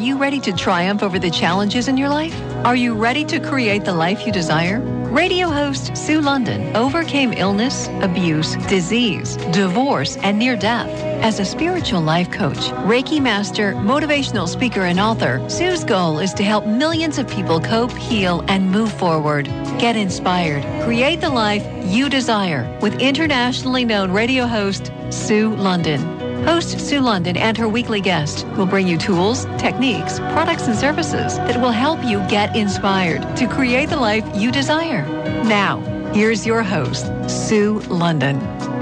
you ready to triumph over the challenges in your life? Are you ready to create the life you desire? Radio host Sue London overcame illness, abuse, disease, divorce, and near death. As a spiritual life coach, Reiki master, motivational speaker, and author, Sue's goal is to help millions of people cope, heal, and move forward. Get inspired. Create the life you desire with internationally known radio host Sue London. Host Sue London and her weekly guest will bring you tools, techniques, products, and services that will help you get inspired to create the life you desire. Now, here's your host, Sue London.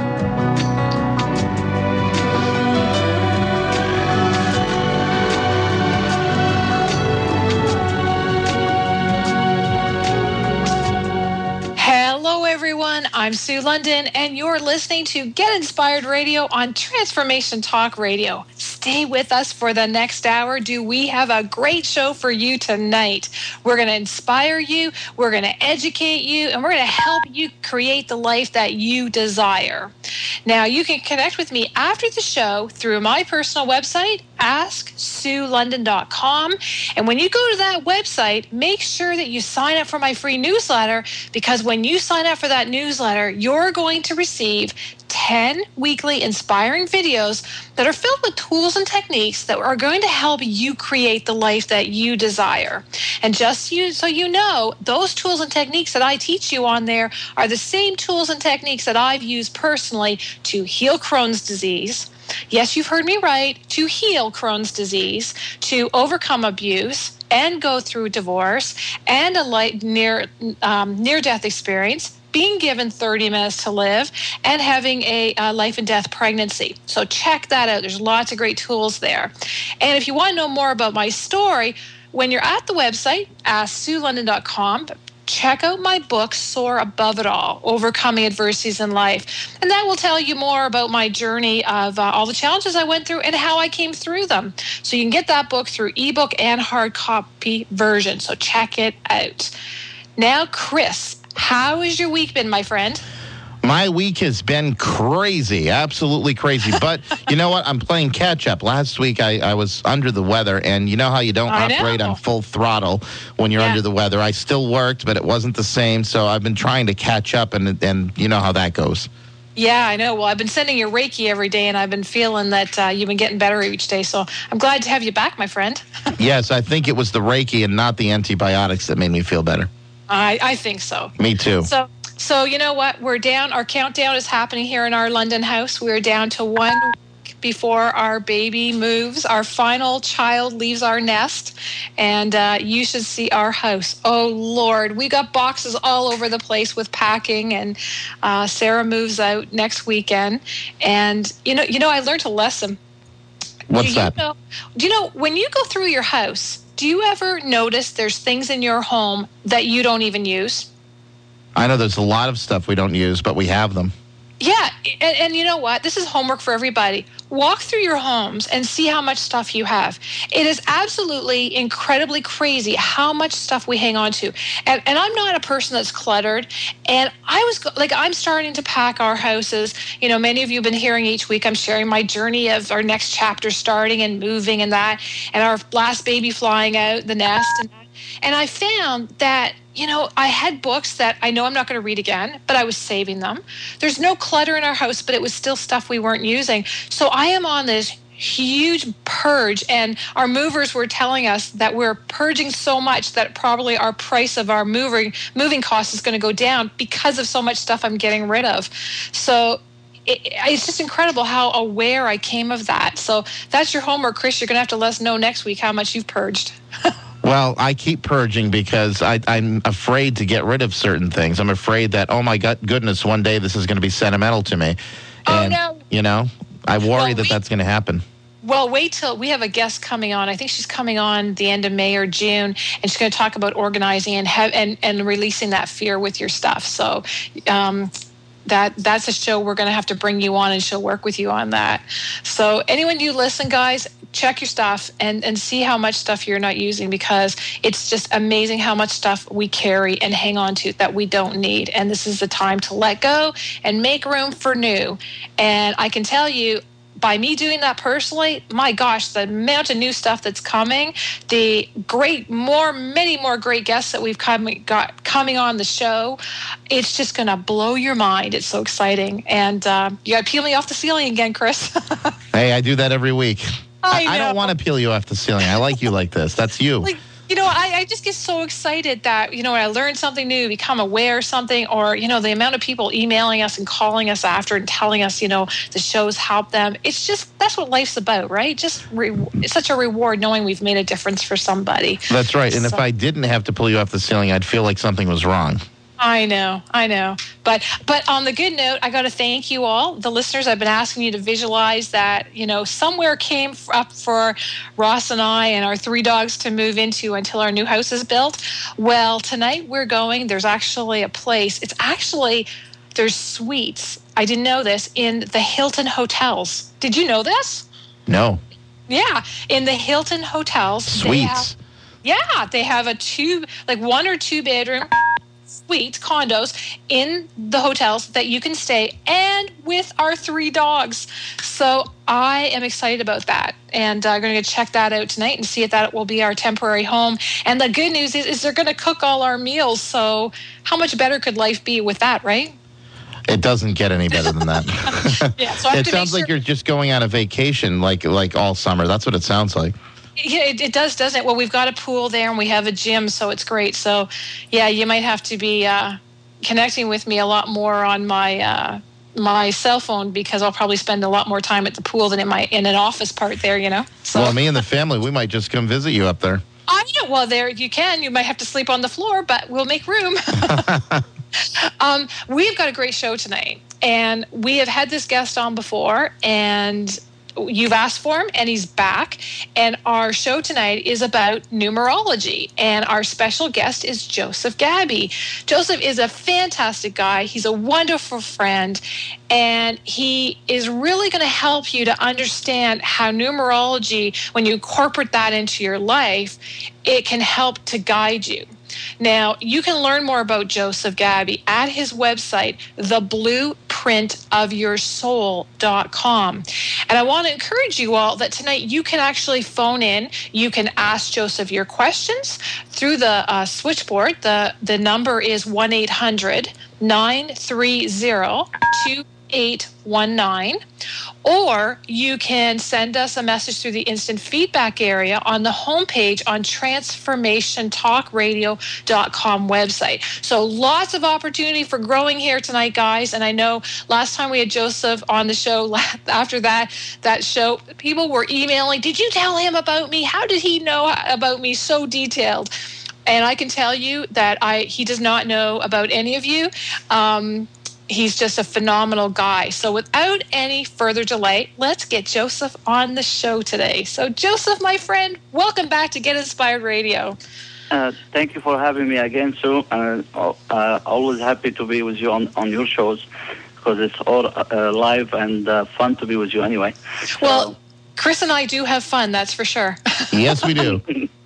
I'm Sue London, and you're listening to Get Inspired Radio on Transformation Talk Radio. Stay with us for the next hour. We have a great show for you tonight. We're going to inspire you, we're going to educate you, and we're going to help you create the life that you desire. Now, you can connect with me after the show through my personal website, AskSueLondon.com. And when you go to that website, make sure that you sign up for my free newsletter, because when you sign up for that newsletter, you're going to receive 10 weekly inspiring videos that are filled with tools and techniques that are going to help you create the life that you desire. And just so you know, those tools and techniques that I teach you on there are the same tools and techniques that I've used personally to heal Crohn's disease. Yes, you've heard me right, to heal Crohn's disease, to overcome abuse and go through divorce and a near-death experience, being given 30 minutes to live, and having a life and death pregnancy. So check that out. There's lots of great tools there. And if you want to know more about my story, when you're at the website, AskSueLondon.com, check out my book, Soar Above It All, Overcoming Adversities in Life. And that will tell you more about my journey of all the challenges I went through and how I came through them. So you can get that book through ebook and hard copy version. So check it out. Now, Chris, how has your week been, my friend? My week has been crazy, absolutely crazy. But you know what? I'm playing catch up. Last week, I was under the weather, and you know how you don't operate on full throttle when you're under the weather. I still worked, but it wasn't the same. So I've been trying to catch up, and you know how that goes. Yeah, I know. Well, I've been sending you Reiki every day, and I've been feeling that you've been getting better each day. So I'm glad to have you back, my friend. Yes, I think it was the Reiki and not the antibiotics that made me feel better. I think so. Me too. So you know what? We're down. Our countdown is happening here in our London house. We're down to 1 week before our baby moves. Our final child leaves our nest, and you should see our house. Oh, Lord. We got boxes all over the place with packing, and Sarah moves out next weekend. And, you know, I learned a lesson. What's that? Do you know, when you go through your house, do you ever notice there's things in your home that you don't even use? I know there's a lot of stuff we don't use, but we have them. Yeah, and you know what? This is homework for everybody. Walk through your homes and see how much stuff you have. It is absolutely incredibly crazy how much stuff we hang on to. And I'm not a person that's cluttered. And I'm starting to pack our houses. You know, many of you have been hearing each week, I'm sharing my journey of our next chapter starting and moving and that, and our last baby flying out the nest and that. And I found that, you know, I had books that I know I'm not going to read again, but I was saving them. There's no clutter in our house, but it was still stuff we weren't using. So I am on this huge purge, and our movers were telling us that we're purging so much that probably our price of our moving cost is going to go down because of so much stuff I'm getting rid of. So it's just incredible how aware I came of that. So that's your homework, Chris. You're going to have to let us know next week how much you've purged. Well, I keep purging because I'm afraid to get rid of certain things. I'm afraid that, oh my goodness, one day this is going to be sentimental to me. And, no. You know, I worry that's going to happen. Well, wait till we have a guest coming on. I think she's coming on the end of May or June, and she's going to talk about organizing and releasing that fear with your stuff. So that's a show we're going to have to bring you on, and she'll work with you on that. So anyone you listen, guys, check your stuff and see how much stuff you're not using, because it's just amazing how much stuff we carry and hang on to that we don't need. And this is the time to let go and make room for new. And I can tell you, by me doing that personally, my gosh, the amount of new stuff that's coming, the many more great guests that we've got coming on the show, it's just going to blow your mind. It's so exciting. And you got to peel me off the ceiling again, Chris. Hey, I do that every week. I don't want to peel you off the ceiling. I like you like this. That's you. I just get so excited that, when I learn something new, become aware of something, or, the amount of people emailing us and calling us after and telling us, the shows help them. It's just, that's what life's about, right? Just it's such a reward knowing we've made a difference for somebody. That's right. And if I didn't have to pull you off the ceiling, I'd feel like something was wrong. I know. But on the good note, I got to thank you all, the listeners. I've been asking you to visualize that, somewhere came up for Ross and I and our 3 dogs to move into until our new house is built. Well, tonight there's actually a place. There's suites. I didn't know this, in the Hilton hotels. Did you know this? No. Yeah, in the Hilton hotels. Suites. They have a 1 or 2 bedroom suites, condos in the hotels that you can stay, and with our 3 dogs. So I am excited about that, and I'm going to check that out tonight and see if that will be our temporary home. And the good news is they're going to cook all our meals. So how much better could life be with that, right? It doesn't get any better than that. So it sounds like you're just going on a vacation, like all summer. That's what it sounds like. Yeah, it does, doesn't it? Well, we've got a pool there and we have a gym, so it's great. So, yeah, you might have to be connecting with me a lot more on my my cell phone, because I'll probably spend a lot more time at the pool than in an office part there, So. Well, me and the family, we might just come visit you up there. Well, there you can. You might have to sleep on the floor, but we'll make room. We've got a great show tonight, and we have had this guest on before, and you've asked for him, and he's back. And our show tonight is about numerology, and our special guest is Joseph Gabby. Joseph is a fantastic guy. He's a wonderful friend, and he is really going to help you to understand how numerology, when you incorporate that into your life, it can help to guide you. Now, you can learn more about Joseph Gabby at his website, theblueprintofyoursoul.com. And I want to encourage you all that tonight you can actually phone in. You can ask Joseph your questions through the switchboard. The number is 1-800-930-2819. Or you can send us a message through the instant feedback area on the homepage on transformationtalkradio.com website. So lots of opportunity for growing here tonight, guys. And I know last time we had Joseph on the show, after that show, people were emailing, did you tell him about me? How did he know about me so detailed? And I can tell you that he does not know about any of you. He's just a phenomenal guy. So without any further delay, let's get Joseph on the show today. So Joseph, my friend, welcome back to Get Inspired Radio. Thank you for having me again, Sue. Always happy to be with you on your shows, because it's all live and fun to be with you anyway. Well, Chris and I do have fun, that's for sure. Yes, we do.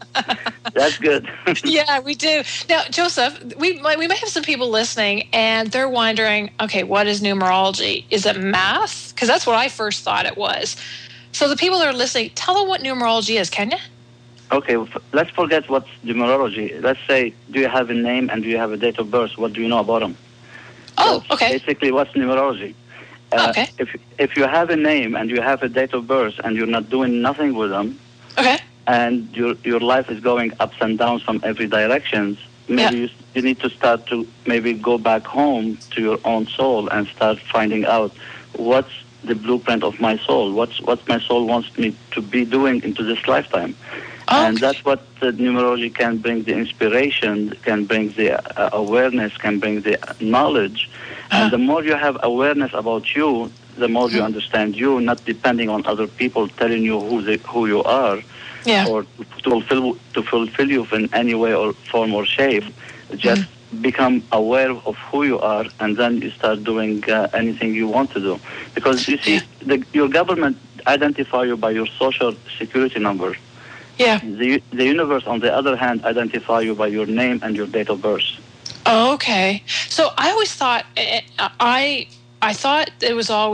That's good. Yeah, we do. Now, Joseph, we might have some people listening, and they're wondering, okay, what is numerology? Is it math? Because that's what I first thought it was. So the people that are listening, tell them what numerology is, can you? Okay, let's forget what's numerology. Let's say, do you have a name and do you have a date of birth? What do you know about them? Oh, okay. Basically, what's numerology? Okay. If you have a name and you have a date of birth and you're not doing nothing with them, okay, and your life is going ups and downs from every direction, maybe you need to start to maybe go back home to your own soul and start finding out what's the blueprint of my soul, what my soul wants me to be doing into this lifetime. Okay. And that's what the numerology can bring, the inspiration, can bring the awareness, can bring the knowledge. And the more you have awareness about you, the more you understand you, not depending on other people telling you who you are, or to fulfill you in any way or form or shape. Just become aware of who you are, and then you start doing anything you want to do. Because you see, your government identify you by your social security number. Yeah. The universe, on the other hand, identify you by your name and your date of birth. Oh, okay. So I always thought, I thought it was always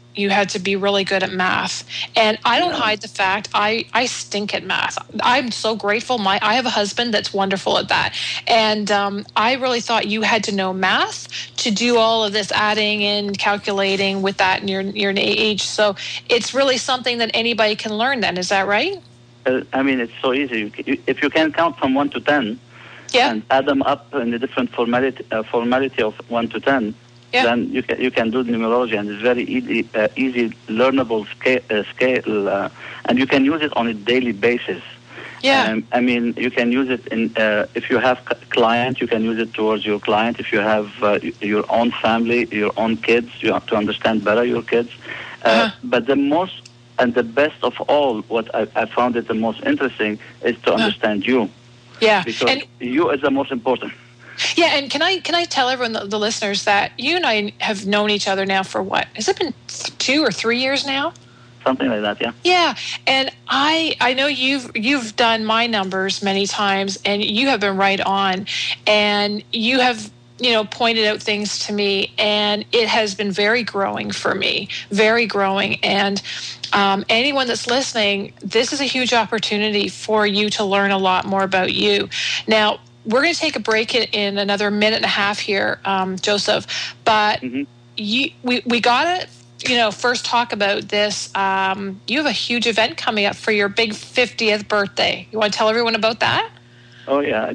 you had to be really good at math. And I don't hide the fact I stink at math. I'm so grateful. I have a husband that's wonderful at that. And I really thought you had to know math to do all of this adding and calculating with that in your age. So it's really something that anybody can learn then. Is that right? I mean, it's so easy. If you can count from 1 to 10 and add them up in the different formality of 1 to 10, then you can do numerology, and it's very easy learnable scale, and you can use it on a daily basis. Yeah. I mean, you can use it in if you have client, you can use it towards your client. If you have your own family, your own kids, you have to understand better your kids. But the most and the best of all, what I found it the most interesting is to understand you. Yeah. Because you is the most important. Yeah, and can I tell everyone, the listeners, that you and I have known each other now for what? Has it been 2 or 3 years now? Something like that, yeah. Yeah, and I know you've done my numbers many times, and you have been right on, and you have pointed out things to me, and it has been very growing for me, very growing. And anyone that's listening, this is a huge opportunity for you to learn a lot more about you. Now, we're going to take a break in another minute and a half here, Joseph, but we got to first talk about this. You have a huge event coming up for your big 50th birthday. You want to tell everyone about that? Oh yeah,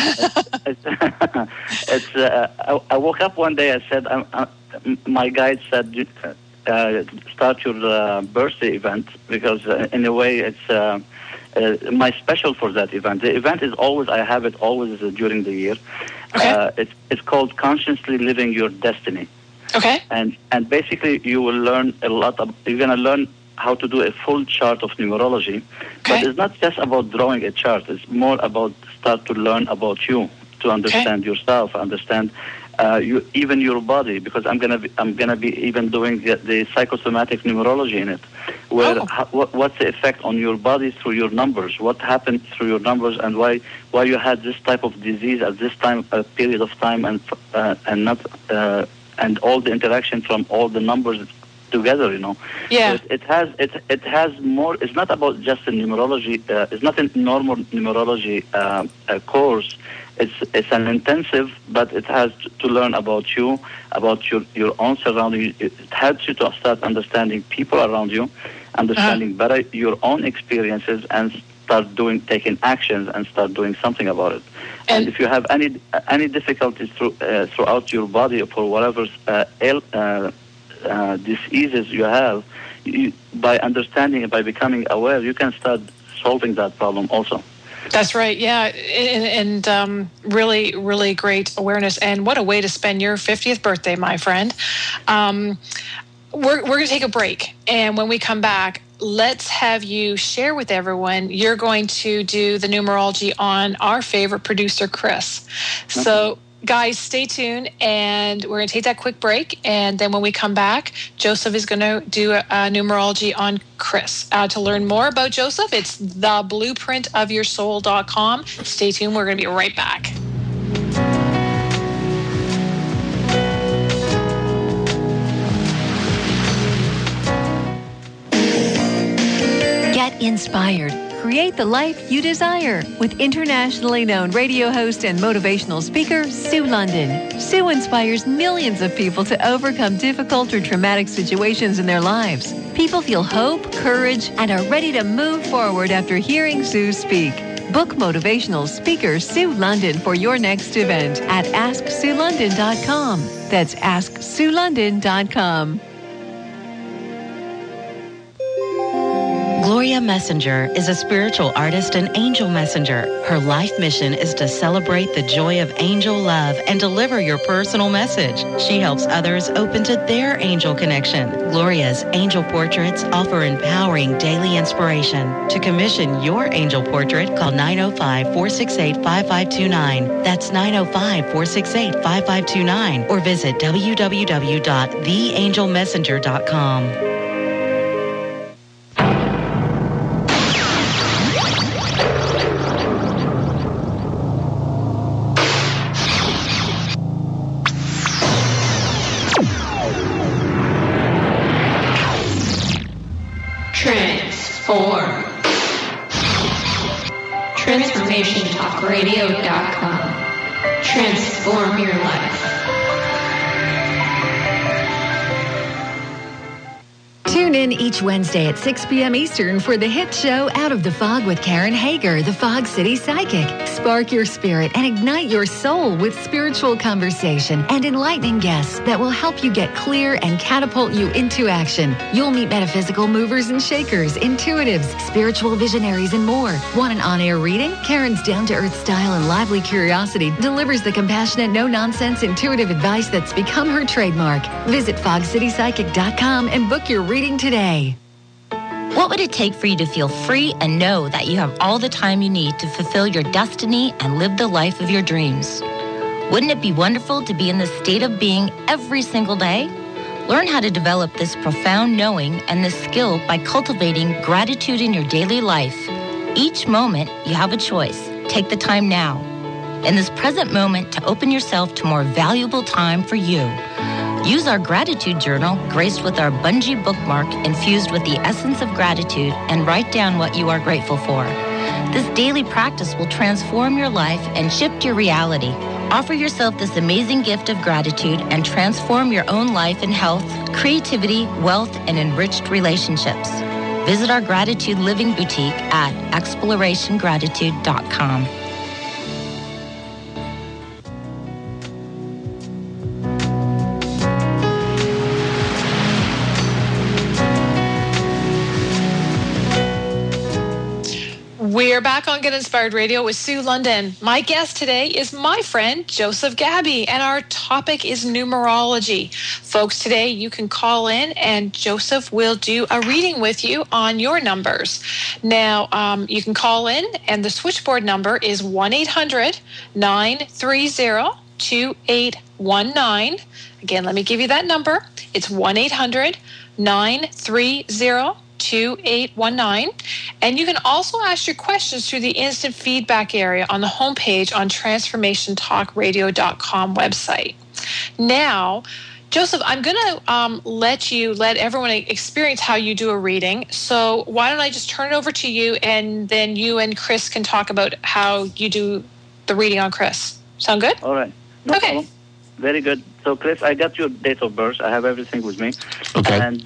I woke up one day. I said, my guide said, start your birthday event, because in a way it's my special for that event. The event is always, I have it always during the year. Okay. It's called Consciously Living Your Destiny. Okay. And basically you will learn a lot you're going to learn how to do a full chart of numerology. Okay. But it's not just about drawing a chart. It's more about start to learn about you, to understand yourself, understand even your body, because I'm gonna be even doing the psychosomatic numerology in it, where what's the effect on your body through your numbers, what happened through your numbers, and why you had this type of disease at this time period of time, and not and all the interaction from all the numbers together, Yeah. So it has more. It's not about just a numerology. It's not a normal numerology course. It's an intensive, but it has to learn about you, about your own surroundings. It helps you to start understanding people around you, understanding better your own experiences, and start taking actions and start doing something about it. And if you have any difficulties throughout your body for whatever diseases you have, by understanding and by becoming aware, you can start solving that problem also. That's right, yeah, and really, really great awareness. And what a way to spend your 50th birthday, my friend. We're going to take a break, and when we come back, let's have you share with everyone. You're going to do the numerology on our favorite producer, Chris. So, guys, stay tuned, and we're going to take that quick break, and then when we come back, Joseph is going to do a numerology on Chris. To learn more about Joseph, it's theblueprintofyoursoul.com. Stay tuned. We're going to be right back. Get inspired. Create the life you desire with internationally known radio host and motivational speaker, Sue London. Sue inspires millions of people to overcome difficult or traumatic situations in their lives. People feel hope, courage, and are ready to move forward after hearing Sue speak. Book motivational speaker Sue London for your next event at AskSueLondon.com. That's AskSueLondon.com. Gloria Messenger is a spiritual artist and angel messenger. Her life mission is to celebrate the joy of angel love and deliver your personal message. She helps others open to their angel connection. Gloria's angel portraits offer empowering daily inspiration. To commission your angel portrait, call 905-468-5529. That's 905-468-5529. Or visit www.theangelmessenger.com. Transform. TransformationTalkRadio.com. Transform your life. Tune in each Wednesday at 6 p.m. Eastern for the hit show Out of the Fog with Karen Hager, the Fog City Psychic. Spark your spirit and ignite your soul with spiritual conversation and enlightening guests that will help you get clear and catapult you into action. You'll meet metaphysical movers and shakers, intuitives, spiritual visionaries, and more. Want an on-air reading? Karen's down-to-earth style and lively curiosity delivers the compassionate, no-nonsense, intuitive advice that's become her trademark. Visit fogcitypsychic.com and book your reading today. What would it take for you to feel free and know that you have all the time you need to fulfill your destiny and live the life of your dreams? Wouldn't it be wonderful to be in this state of being every single day? Learn how to develop this profound knowing and this skill by cultivating gratitude in your daily life. Each moment, you have a choice. Take the time now, in this present moment, to open yourself to more valuable time for you. Use our gratitude journal, graced with our bungee bookmark infused with the essence of gratitude, and write down what you are grateful for. This daily practice will transform your life and shift your reality. Offer yourself this amazing gift of gratitude and transform your own life in health, creativity, wealth, and enriched relationships. Visit our Gratitude Living Boutique at explorationgratitude.com. We're back on Get Inspired Radio with Sue London. My guest today is my friend, Joseph Gabby, and our topic is numerology. Folks, today you can call in and Joseph will do a reading with you on your numbers. Now, you can call in and the switchboard number is 1-800-930-2819. Again, let me give you that number. It's 1-800-930-2819. And you can also ask your questions through the instant feedback area on the homepage on transformationtalkradio.com website. Now, Joseph, I'm going to let everyone experience how you do a reading. So why don't I just turn it over to you, and then you and Chris can talk about how you do the reading on Chris. Sound good? All right. No problem. Very good. So, Chris, I got your date of birth. I have everything with me. Okay. And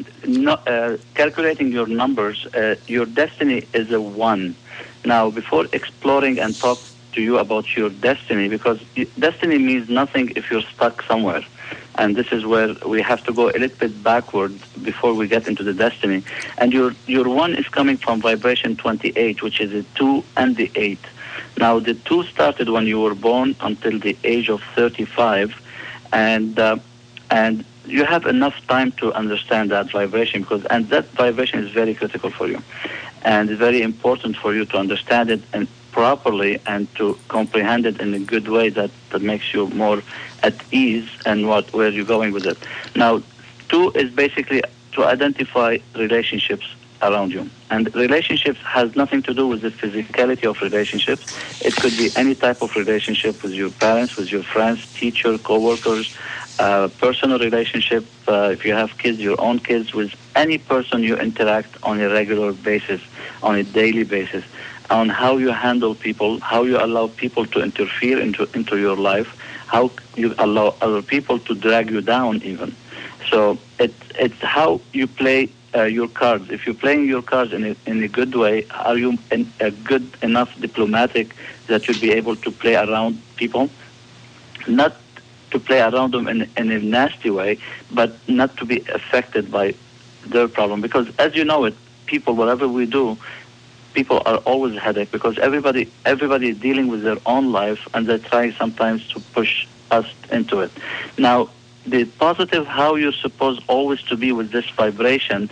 calculating your numbers, your destiny is a 1. Now, before exploring and talk to you about your destiny, because destiny means nothing if you're stuck somewhere. And this is where we have to go a little bit backward before we get into the destiny. And your 1 is coming from vibration 28, which is the 2 and the 8. Now, the 2 started when you were born until the age of 35, and you have enough time to understand that vibration, and that vibration is very critical for you, and it's very important for you to understand it and properly and to comprehend it in a good way that makes you more at ease and where you're going with it. Now, 2 is basically to identify relationships around you. And relationships has nothing to do with the physicality of relationships. It could be any type of relationship with your parents, with your friends, teacher, co-workers, personal relationship, if you have kids, your own kids, with any person you interact on a regular basis, on a daily basis, on how you handle people, how you allow people to interfere into your life, how you allow other people to drag you down even. So it's how you play your cards. If you're playing your cards in a good way, are you a good enough diplomatic that you'll be able to play around people? Not to play around them in a nasty way, but not to be affected by their problem. Because as you know it, people, whatever we do, people are always a headache because everybody is dealing with their own life and they try sometimes to push us into it. Now, the positive, how you're supposed always to be with this vibration,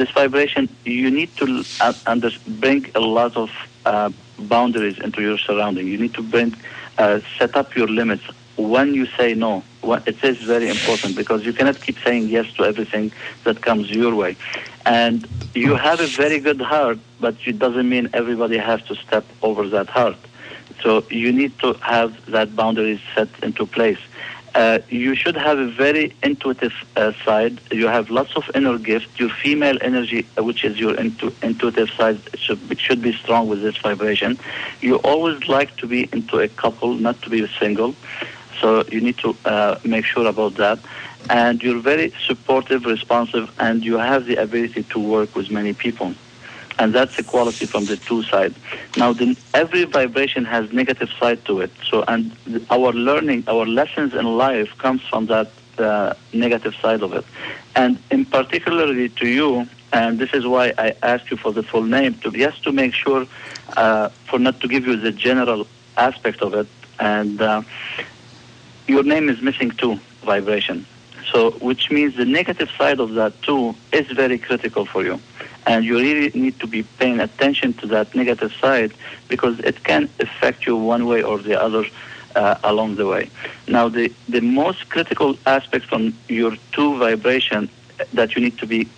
you need to bring a lot of boundaries into your surrounding. You need to set up your limits. When you say no, it is very important because you cannot keep saying yes to everything that comes your way. And you have a very good heart, but it doesn't mean everybody has to step over that heart. So you need to have that boundaries set into place. You should have a very intuitive side. You have lots of inner gifts. Your female energy, which is your intuitive side, should be strong with this vibration. You always like to be into a couple, not to be single. So you need to make sure about that. And you're very supportive, responsive, and you have the ability to work with many people. And that's a quality from the 2 side. Now, every vibration has negative side to it. So, and our learning, our lessons in life comes from that negative side of it. And in particularly to you, and this is why I asked you for the full name, to make sure, for not to give you the general aspect of it. And your name is missing 2 vibration. So, which means the negative side of that 2 is very critical for you. And you really need to be paying attention to that negative side because it can affect you one way or the other along the way. Now, the most critical aspect from your 2 vibration that you need to be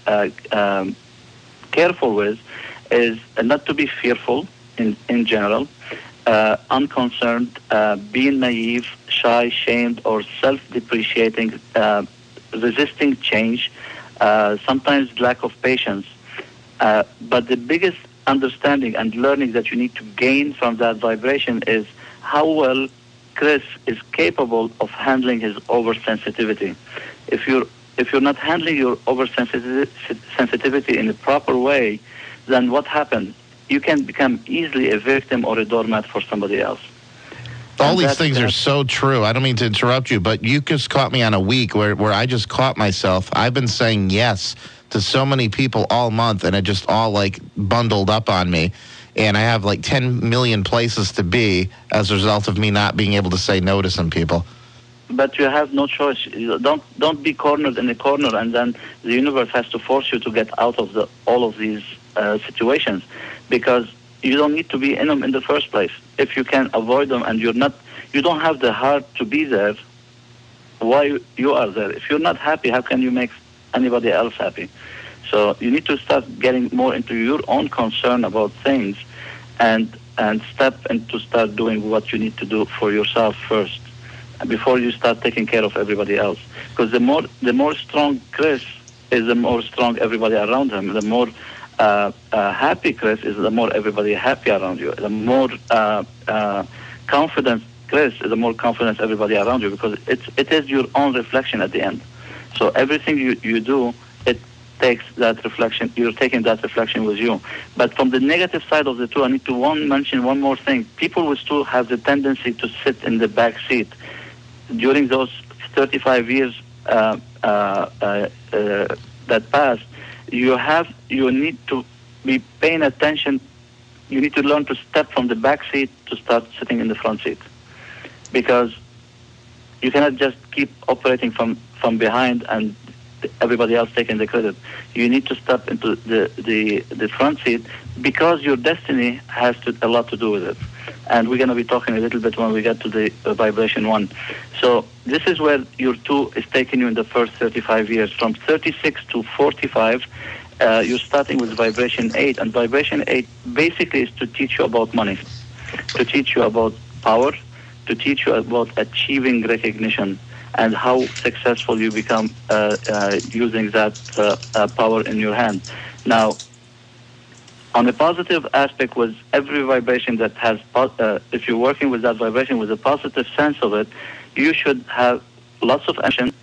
careful with is not to be fearful in general, unconcerned, being naive, shy, shamed, or self-depreciating, resisting change, sometimes lack of patience. But the biggest understanding and learning that you need to gain from that vibration is how well Chris is capable of handling his oversensitivity. If you're not handling your oversensitivity in a proper way, then what happens? You can become easily a victim or a doormat for somebody else. All these things are so true. I don't mean to interrupt you, but you just caught me on a week where I just caught myself. I've been saying yes to so many people all month, and it just all like bundled up on me. And I have like 10 million places to be as a result of me not being able to say no to some people. But you have no choice. Don't be cornered in a corner, and then the universe has to force you to get out of all of these situations, because you don't need to be in them in the first place. If you can avoid them and you don't have the heart to be there, why you are there? If you're not happy, how can you make anybody else happy? So you need to start getting more into your own concern about things and step into start doing what you need to do for yourself first before you start taking care of everybody else. Because the more strong Chris is, the more strong everybody around him. The more happy Chris is, the more everybody happy around you. The more confident Chris is, the more confidence everybody around you, because it is your own reflection at the end. So everything you do, it takes that reflection. You're taking that reflection with you. But from the negative side of the 2, I need to mention one more thing. People with 2 have the tendency to sit in the back seat. During those 35 years that passed, you need to be paying attention. You need to learn to step from the back seat to start sitting in the front seat, because you cannot just keep operating from behind and everybody else taking the credit. You need to step into the front seat, because your destiny has a lot to do with it. And we're going to be talking a little bit when we get to the vibration 1. So this is where your 2 is taking you in the first 35 years. From 36 to 45, you're starting with vibration 8. And vibration 8 basically is to teach you about money, to teach you about power, to teach you about achieving recognition, and how successful you become using that power in your hand. Now, on the positive aspect, was every vibration that has, if you're working with that vibration with a positive sense of it, you should have lots of action,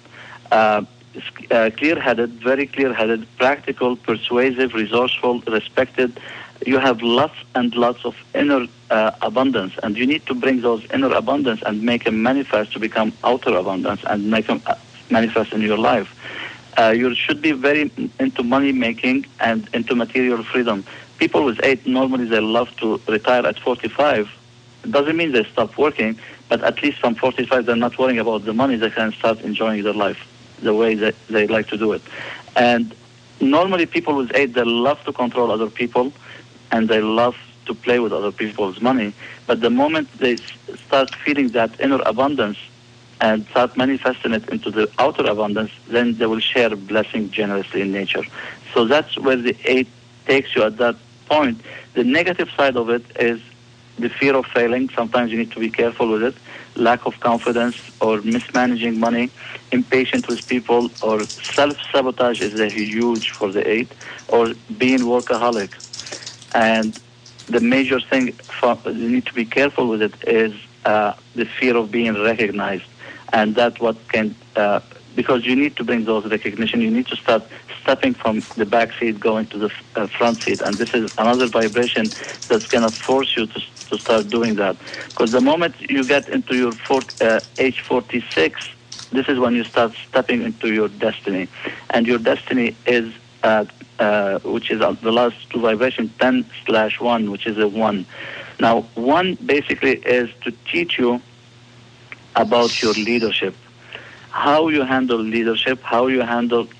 clear-headed, very clear-headed, practical, persuasive, resourceful, respected. You have lots and lots of inner abundance, and you need to bring those inner abundance and make them manifest to become outer abundance and make them manifest in your life. You should be very into money making and into material freedom. People with 8, normally they love to retire at 45. It doesn't mean they stop working, but at least from 45 they're not worrying about the money. They can start enjoying their life the way that they like to do it. And normally people with 8, they love to control other people, and they love to play with other people's money. But the moment they start feeling that inner abundance and start manifesting it into the outer abundance, then they will share blessing generously in nature. So that's where the 8 takes you at that point. The negative side of it is the fear of failing. Sometimes you need to be careful with it. Lack of confidence or mismanaging money, impatient with people, or self-sabotage is a huge for the 8, or being workaholic. And the major thing you need to be careful with it is the fear of being recognized. And that's what can, because you need to bring those recognition, you need to start stepping from the back seat going to the front seat. And this is another vibration that's going to force you to start doing that. Because the moment you get into your age 46, this is when you start stepping into your destiny. And your destiny is, which is the last 2 vibration, 10/1, which is a 1. Now, 1 basically is to teach you about your leadership, how you handle leadership, how you handle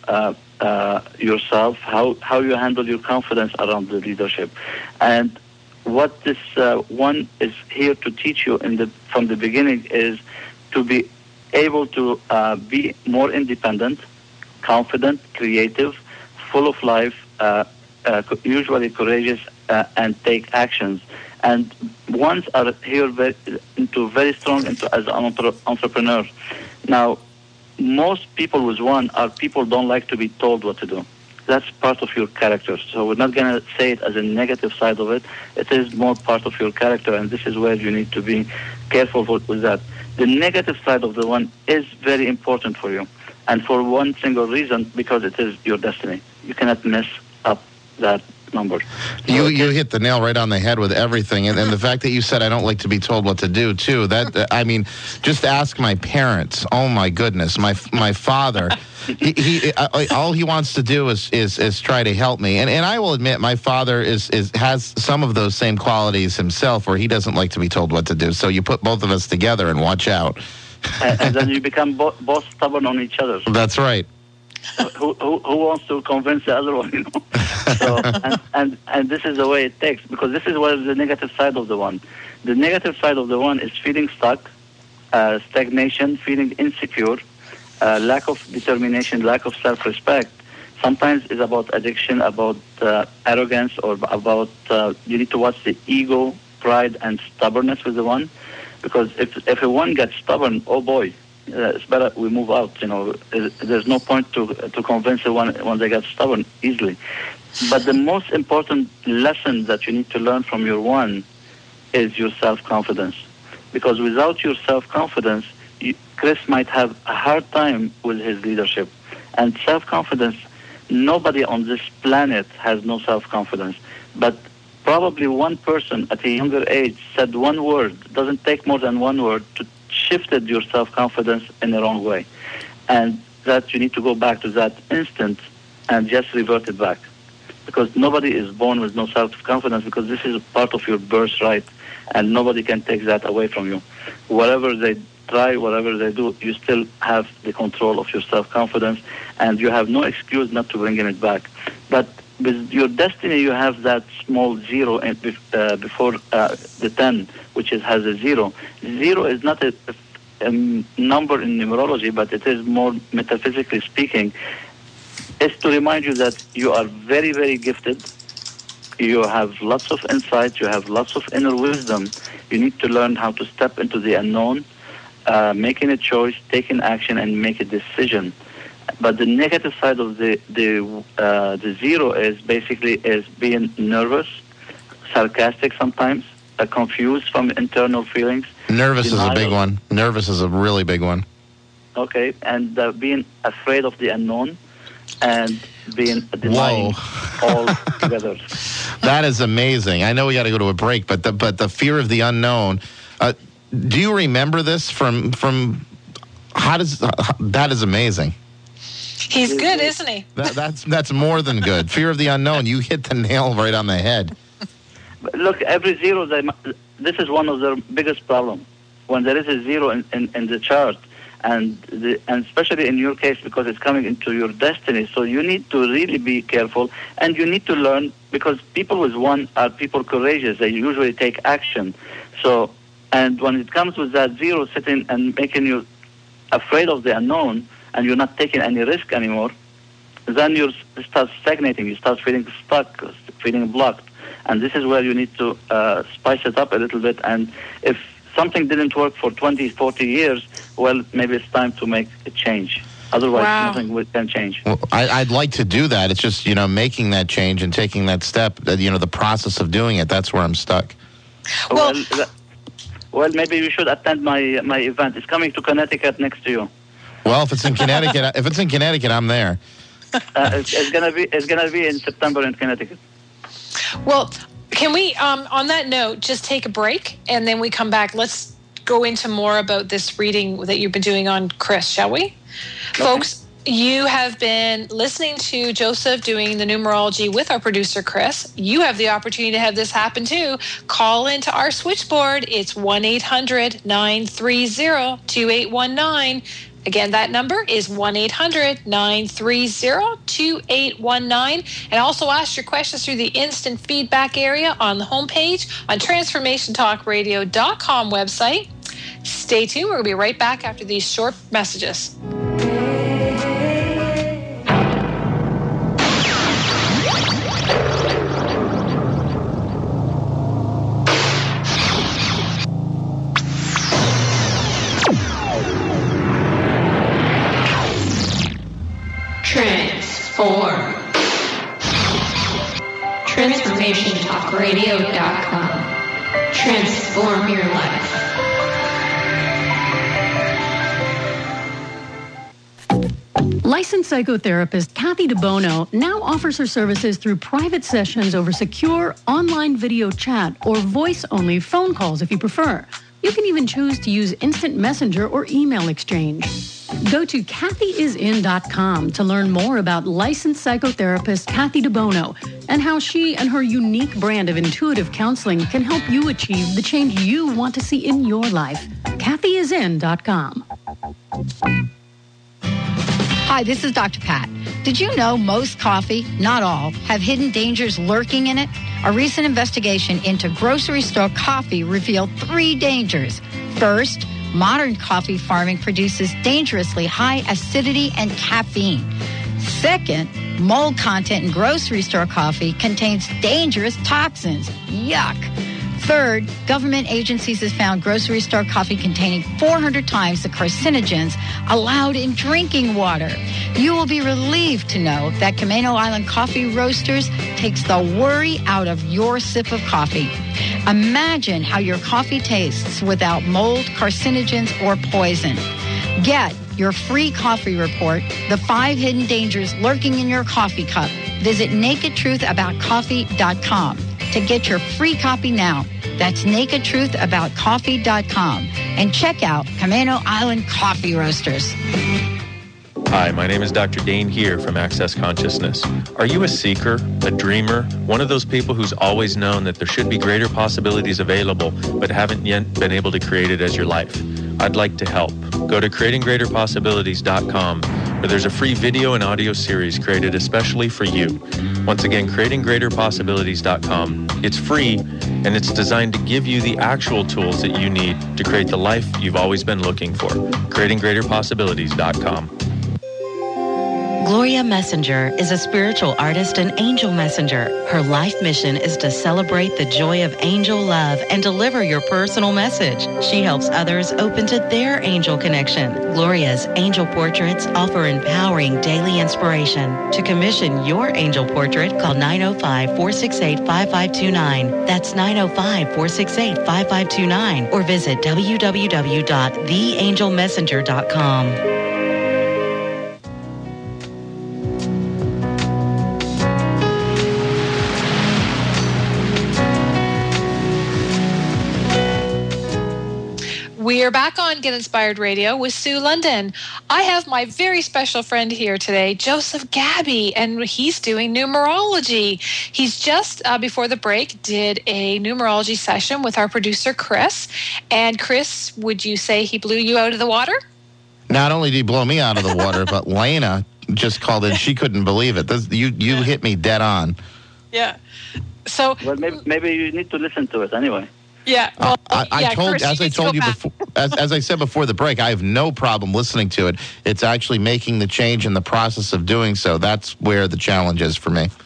yourself, how you handle your confidence around the leadership. And what this 1 is here to teach you from the beginning is to be able to be more independent, confident, creative, full of life, usually courageous, and take actions. And ones are here very strong as an entrepreneur. Now, most people with 1 are people don't like to be told what to do. That's part of your character. So we're not going to say it as a negative side of it. It is more part of your character, and this is where you need to be careful with that. The negative side of the 1 is very important for you, and for one single reason, because it is your destiny. You cannot mess up that number. You hit the nail right on the head with everything, and the fact that you said I don't like to be told what to do too. That I mean, just ask my parents. Oh my goodness, my father. he all he wants to do is try to help me, and I will admit my father has some of those same qualities himself, where he doesn't like to be told what to do. So you put both of us together and watch out. and then you become both stubborn on each other. That's right. Who wants to convince the other one, So, and this is the way it takes, because this is where the negative side of the 1. The negative side of the 1 is feeling stuck, stagnation, feeling insecure, lack of determination, lack of self-respect. Sometimes it's about addiction, about arrogance, or about you need to watch the ego, pride, and stubbornness with the 1, because if a 1 gets stubborn, oh boy. It's better we move out. There's no point to convince the 1 when they get stubborn easily. But the most important lesson that you need to learn from your 1 is your self-confidence. Because without your self-confidence, Chris might have a hard time with his leadership. And self-confidence, nobody on this planet has no self-confidence. But probably one person at a younger age said one word. It doesn't take more than one word to shifted your self-confidence in the wrong way. And that you need to go back to that instant and just revert it back. Because nobody is born with no self-confidence, because this is part of your birthright, and nobody can take that away from you. Whatever they try, whatever they do, you still have the control of your self-confidence, and you have no excuse not to bring it back. But with your destiny, you have that small 0 before the 10, which has a 0. 0 is not a number in numerology, but it is more metaphysically speaking. It's to remind you that you are very, very gifted. You have lots of insight. You have lots of inner wisdom. You need to learn how to step into the unknown, making a choice, taking action, and make a decision. But the negative side of the 0 is basically being nervous, sarcastic sometimes, confused from internal feelings. Nervous is a big one. Nervous is a really big one. Okay, and being afraid of the unknown and being denying all together. That is amazing. I know we got to go to a break, but the fear of the unknown. Do you remember this from? That is amazing. He's good, isn't he? That's more than good. Fear of the unknown. You hit the nail right on the head. Look, every 0, this is one of the biggest problems. When there is a 0 in the chart, and especially in your case, because it's coming into your destiny, so you need to really be careful, and you need to learn, because people with 1 are people courageous. They usually take action. So, and when it comes with that 0 sitting and making you afraid of the unknown, and you're not taking any risk anymore, then you start stagnating. You start feeling stuck, feeling blocked. And this is where you need to spice it up a little bit. And if something didn't work for 20, 40 years, well, maybe it's time to make a change. Otherwise, nothing can change. Well, I'd like to do that. It's just, making that change and taking that step, the process of doing it, that's where I'm stuck. Well, maybe you should attend my event. It's coming to Connecticut next to you. Well, if it's in Connecticut, I'm there. It's gonna be in September in Connecticut. Well, can we, on that note, just take a break and then we come back? Let's go into more about this reading that you've been doing on Chris, shall we? Okay. Folks, you have been listening to Joseph doing the numerology with our producer, Chris. You have the opportunity to have this happen too. Call into our switchboard. It's 1-800-930-2819. Again, that number is 1-800-930-2819. And also ask your questions through the instant feedback area on the homepage on TransformationTalkRadio.com website. Stay tuned. We're going to be right back after these short messages. Transform. TransformationTalkRadio.com. Transform your life. Licensed psychotherapist Kathy DeBono now offers her services through private sessions over secure online video chat or voice-only phone calls if you prefer. You can even choose to use instant messenger or email exchange. Go to kathyisin.com to learn more about licensed psychotherapist Kathy DeBono and how she and her unique brand of intuitive counseling can help you achieve the change you want to see in your life. kathyisin.com. Hi, this is Dr. Pat. Did you know most coffee, not all, have hidden dangers lurking in it? A recent investigation into grocery store coffee revealed 3 dangers. First, modern coffee farming produces dangerously high acidity and caffeine. Second, mold content in grocery store coffee contains dangerous toxins. Yuck. Third, government agencies have found grocery store coffee containing 400 times the carcinogens allowed in drinking water. You will be relieved to know that Camano Island Coffee Roasters takes the worry out of your sip of coffee. Imagine how your coffee tastes without mold, carcinogens, or poison. Get your free coffee report, The 5 Hidden Dangers Lurking in Your Coffee Cup. Visit nakedtruthaboutcoffee.com to get your free copy now. That's nakedtruthaboutcoffee.com. And check out Camano Island Coffee Roasters. Hi, my name is Dr. Dane here from Access Consciousness. Are you a seeker, a dreamer, one of those people who's always known that there should be greater possibilities available but haven't yet been able to create it as your life? I'd like to help. Go to creatinggreaterpossibilities.com where there's a free video and audio series created especially for you. Once again, creatinggreaterpossibilities.com. It's free and it's designed to give you the actual tools that you need to create the life you've always been looking for. creatinggreaterpossibilities.com. Gloria Messenger is a spiritual artist and angel messenger. Her life mission is to celebrate the joy of angel love and deliver your personal message. She helps others open to their angel connection. Gloria's angel portraits offer empowering daily inspiration. To commission your angel portrait, call 905-468-5529. That's 905-468-5529. Or visit www.theangelmessenger.com. We are back on Get Inspired Radio with Sue London. I have my very special friend here today, Joseph Gabby, and he's doing numerology. He's just, before the break, did a numerology session with our producer, Chris. And Chris, would you say he blew you out of the water? Not only did he blow me out of the water, but Lena just called in. She couldn't believe it. You hit me dead on. Yeah. So, well, maybe you need to listen to it anyway. Yeah, well, as I said before the break, I have no problem listening to it. It's actually making the change in the process of doing so. That's where the challenge is for me.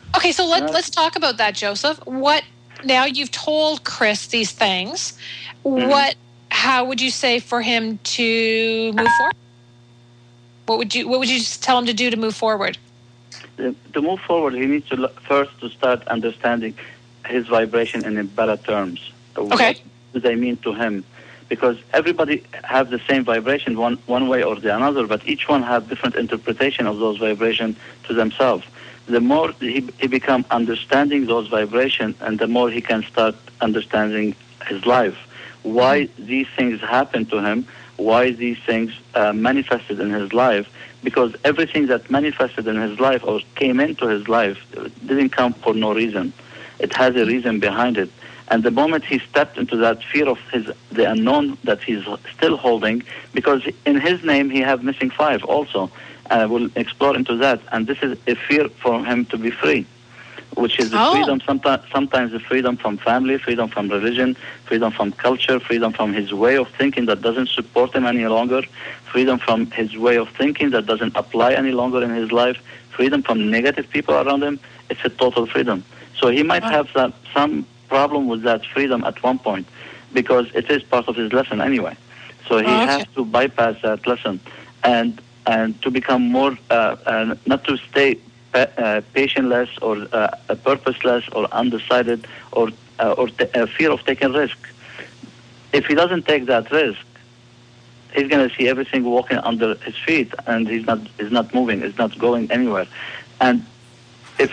Okay, so let's talk about that, Joseph. Now you've told Chris these things. Mm-hmm. How would you say for him to move forward? What would you tell him to do to move forward? To move forward, he needs to first to start understanding his vibration in better terms. Okay. What do they mean to him? Because everybody have the same vibration one way or the another, but each one have different interpretation of those vibrations to themselves. The more he become understanding those vibrations, and the more he can start understanding his life. Why these things happen to him, why these things manifested in his life, because everything that manifested in his life or came into his life didn't come for no reason. It has a reason behind it. And the moment he stepped into that fear of the unknown that he's still holding, because in his name he have missing 5 also. We'll explore into that. And this is a fear for him to be free, which is the freedom, sometimes the freedom from family, freedom from religion, freedom from culture, freedom from his way of thinking that doesn't support him any longer, freedom from his way of thinking that doesn't apply any longer in his life, freedom from negative people around him. It's a total freedom. So he might have some problem with that freedom at one point, because it is part of his lesson anyway. So he has to bypass that lesson and to become more, not to stay patientless or purposeless or undecided or fear of taking risk. If he doesn't take that risk, he's going to see everything walking under his feet, and he's not moving, he's not going anywhere. And if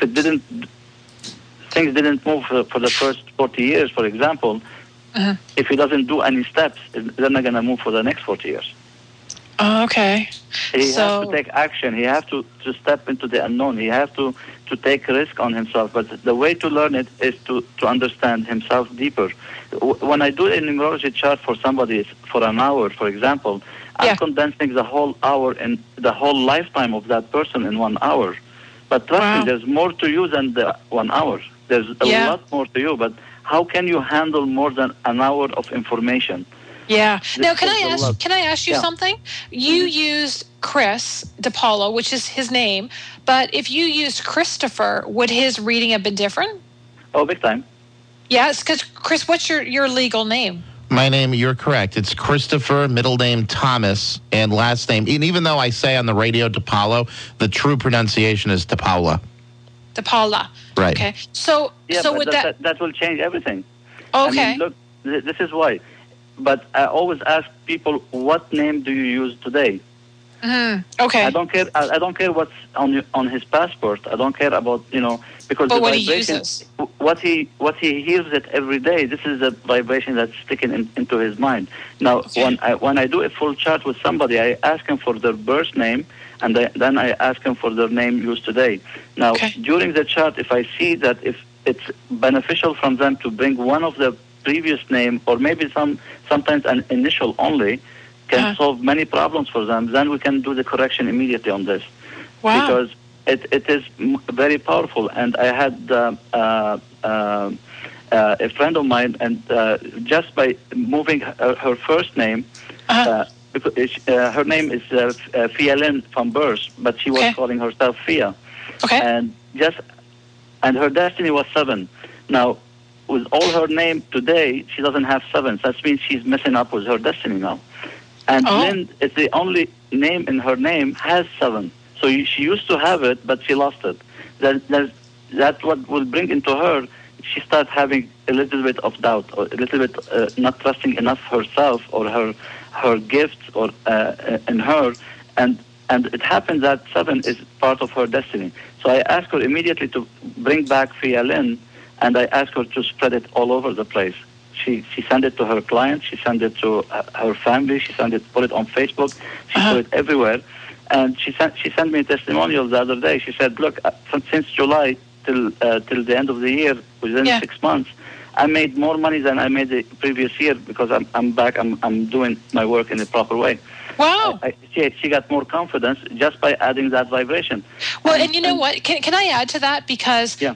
things didn't move for the first 40 years, for example, if he doesn't do any steps, they're not going to move for the next 40 years. Okay. He has to take action. He has to step into the unknown. He has to take risk on himself. But the way to learn it is to understand himself deeper. When I do a numerology chart for somebody for an hour, for example, I'm condensing the whole hour and the whole lifetime of that person in 1 hour. But trust me, there's more to you than the 1 hour. There's a lot more to you. But how can you handle more than an hour of information? Yeah. Now, can I ask you something? You used Chris DiPaolo, which is his name, but if you used Christopher, would his reading have been different? Oh, big time. Yes, because Chris, what's your legal name? My name, you're correct. It's Christopher, middle name Thomas, and last name. And even though I say on the radio DiPaolo, the true pronunciation is DiPaula. DiPaula. Right. Okay. So but that will change everything. Okay. I mean, look, this is why. But I always ask people, what name do you use today? Okay. I don't care what's on his passport. I don't care about because but the what vibration, he uses, what he hears it every day. This is the vibration that's sticking into his mind. Now, when I do a full chart with somebody, I ask them for their birth name, and then I ask them for their name used today. Now, during the chart, if I see that if it's beneficial from them to bring one of the previous name or maybe sometimes an initial only can solve many problems for them, then we can do the correction immediately on this. Wow. Because it is very powerful. And I had a friend of mine, and just by moving her first name, her name is Fia Lynn from birth, but she was calling herself Fia. Okay. And her destiny was 7. Now, with all her name today, she doesn't have 7. That means she's messing up with her destiny now. And Lynn is the only name in her name has 7. So she used to have it, but she lost it. That's what will bring into her. She starts having a little bit of doubt, or a little bit not trusting enough herself or her gifts or in her. And it happens that 7 is part of her destiny. So I asked her immediately to bring back Fia Lynn, and I asked her to spread it all over the place. She sent it to her clients, she sent it to her family, put it on Facebook, she put it everywhere. And she sent me a testimonial the other day. She said, look, since July till the end of the year, within 6 months, I made more money than I made the previous year because I'm back, I'm doing my work in the proper way. Wow. She got more confidence just by adding that vibration. Well, and you know what? Can I add to that? Because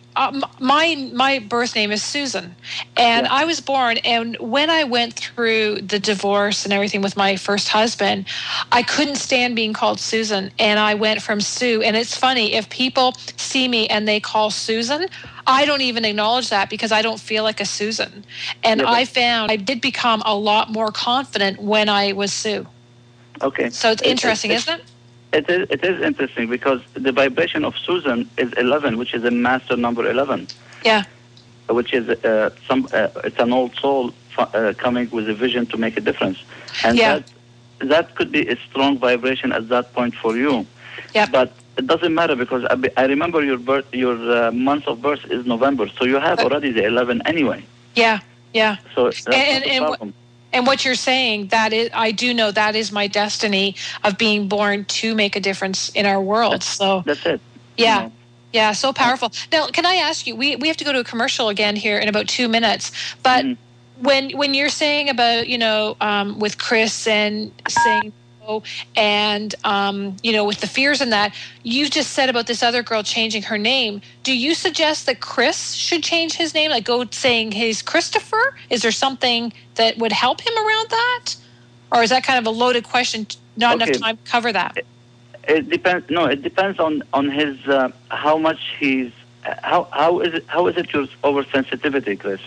my birth name is Susan, and I was born, and when I went through the divorce and everything with my first husband, I couldn't stand being called Susan, and I went from Sue. And it's funny, if people see me and they call Susan, I don't even acknowledge that because I don't feel like a Susan. And I found I did become a lot more confident when I was Sue. Okay. So it's interesting, isn't it? It is interesting because the vibration of Susan is 11, which is a master number 11. Yeah. Which is it's an old soul coming with a vision to make a difference, and that could be a strong vibration at that point for you. Yeah. But it doesn't matter because I remember your month of birth is November, so you have already the 11 anyway. Yeah. Yeah. So that's not a problem. And what you're saying, that is, I do know that is my destiny of being born to make a difference in our world. So that's it. Yeah. Yeah, so powerful. Now, can I ask you, we have to go to a commercial again here in about 2 minutes, but when you're saying about, with Chris and saying and, with the fears and that, you just said about this other girl changing her name. Do you suggest that Chris should change his name? Like go saying he's Christopher? Is there something that would help him around that? Or is that kind of a loaded question, not enough time to cover that? It depends. No, it depends on his, how much he's, how is it your oversensitivity, Chris?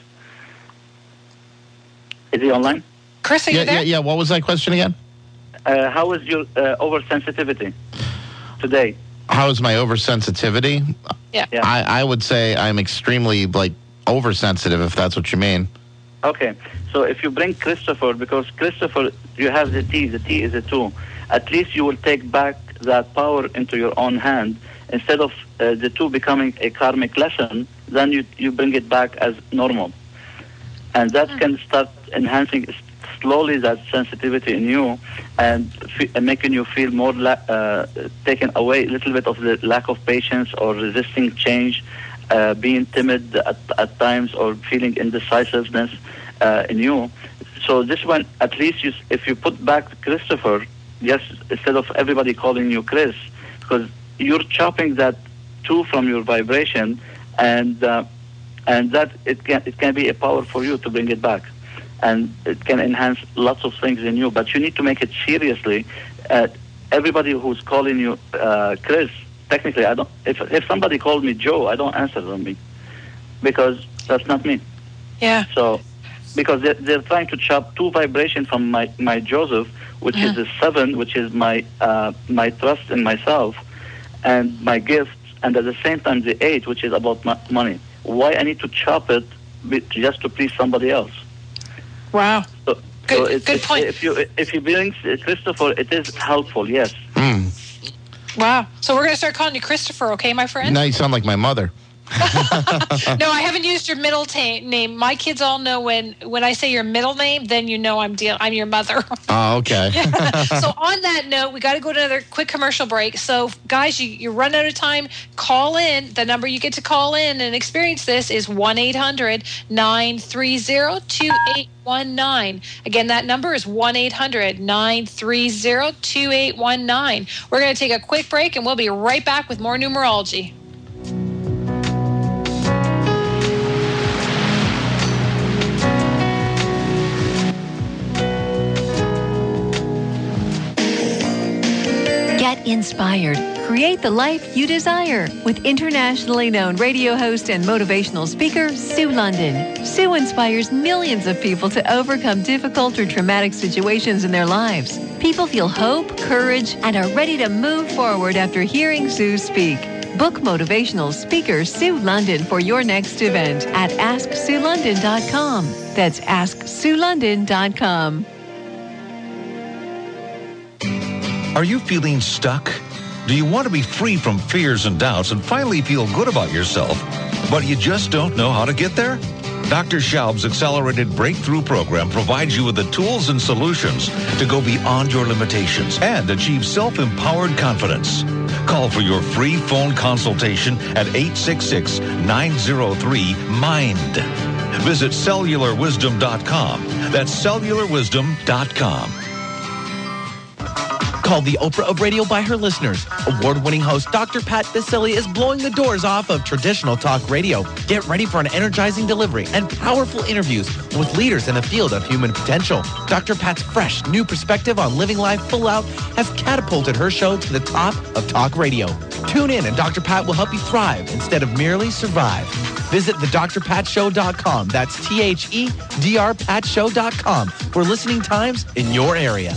Is he online? Chris, are you there? Yeah. What was that question again? How is your oversensitivity today? How is my oversensitivity? Yeah. I would say I'm extremely oversensitive, if that's what you mean. Okay, so if you bring Christopher, because Christopher, you have the T is a 2. At least you will take back that power into your own hand. Instead of the 2 becoming a karmic lesson, then you bring it back as normal. And that can start enhancing slowly that sensitivity in you and making you feel more taken away a little bit of the lack of patience or resisting change, being timid at times or feeling indecisiveness in you. So this one, at least if you put back Christopher, instead of everybody calling you Chris, because you're chopping that 2 from your vibration, and that it can be a power for you to bring it back. And it can enhance lots of things in you, but you need to make it seriously. Everybody who's calling you Chris, technically, I don't. If somebody called me Joe, I don't answer them because that's not me. Yeah. So, because they're trying to chop 2 vibrations from my Joseph, which is the 7, which is my trust in myself, and my gifts, and at the same time the 8, which is about money. Why I need to chop it just to please somebody else? Wow. Good point. If you bring Christopher, it is helpful, yes. Wow. So we're going to start calling you Christopher, okay, my friend? Now you sound like my mother. No, I haven't used your middle name. My kids all know when I say your middle name, then you know I'm your mother. Oh, okay. So on that note, we got to go to another quick commercial break. So guys, you run out of time. Call in. The number you get to call in and experience this is 1-800-930-2819. Again, that number is 1-800-930-2819. We're going to take a quick break, and we'll be right back with more numerology. Get inspired. Create the life you desire with internationally known radio host and motivational speaker, Sue London. Sue inspires millions of people to overcome difficult or traumatic situations in their lives. People feel hope, courage, and are ready to move forward after hearing Sue speak. Book motivational speaker Sue London for your next event at AskSueLondon.com. That's AskSueLondon.com. Are you feeling stuck? Do you want to be free from fears and doubts and finally feel good about yourself, but you just don't know how to get there? Dr. Schaub's Accelerated Breakthrough Program provides you with the tools and solutions to go beyond your limitations and achieve self-empowered confidence. Call for your free phone consultation at 866-903-MIND. Visit cellularwisdom.com. That's cellularwisdom.com. Called the Oprah of radio by her listeners, award-winning host Dr. Pat Baccili is blowing the doors off of traditional talk radio. Get ready for an energizing delivery and powerful interviews with leaders in the field of human potential. Dr. Pat's fresh, new perspective on living life full out has catapulted her show to the top of talk radio. Tune in and Dr. Pat will help you thrive instead of merely survive. Visit thedrpatshow.com. That's THEDRPatShow.com for listening times in your area.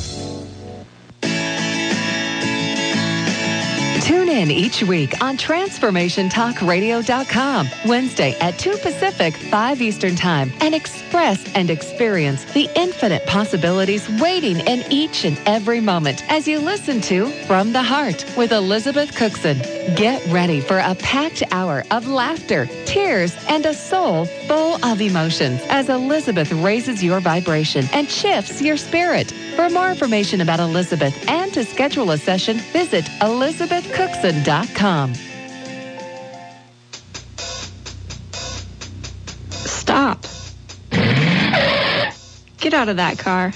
Tune in each week on TransformationTalkRadio.com, Wednesday at 2 Pacific, 5 Eastern Time, and express and experience the infinite possibilities waiting in each and every moment as you listen to From the Heart with Elizabeth Cookson. Get ready for a packed hour of laughter, tears, and a soul full of emotions as Elizabeth raises your vibration and shifts your spirit. For more information about Elizabeth and to schedule a session, visit ElizabethCookson.com. Stop. Get out of that car.